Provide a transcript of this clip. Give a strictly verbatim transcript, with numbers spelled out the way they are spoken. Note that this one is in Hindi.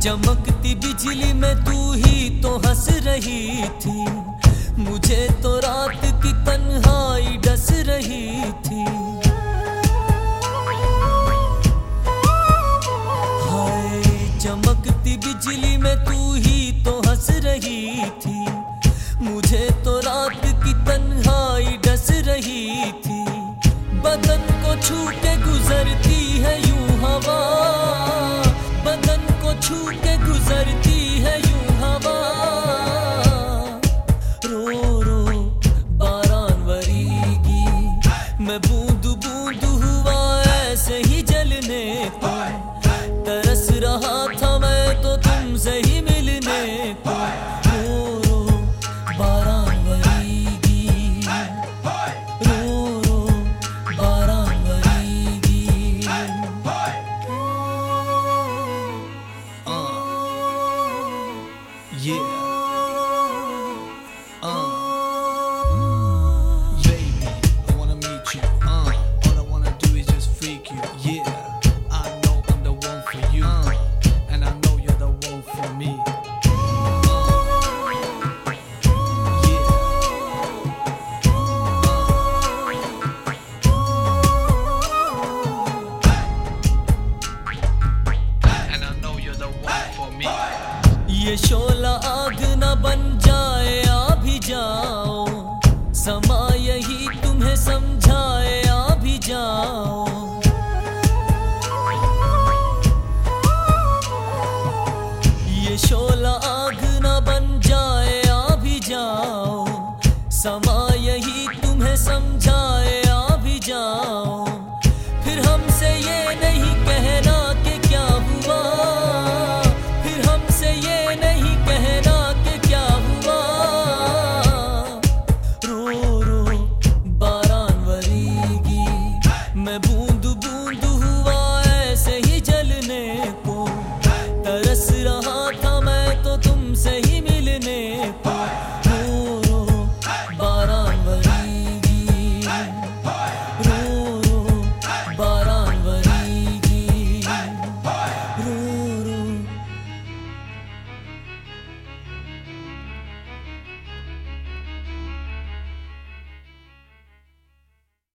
चमकती बिजली में तू ही तो हंस रही थी, मुझे तो रात की तन्हाई डस रही थी। हाय चमकती बिजली में तू ही तो हंस रही थी, मुझे तो रात की तन्हाई डस रही थी। बदन को छू के गुजरती है यूं हवा, बदन को छू के गुजरती है यूं हवा। रो रो बारान वरीगी, मैं बूंद बूंद हुआ ऐसे ही जलने को, तरस रहा था मैं तो तुमसे ही मिलने को। रो रो बारान वरीगी, रो रो बारान वरीगी। Yeah. Uh. Baby, I wanna meet you. Uh. All I wanna do is just freak you. Yeah. I know I'm the one for you. Uh. And I know you're the one for me. ये शोला आग न बन जाए, आ भी जाओ, समा यही तुम्हें समझाए, आ भी जाओ।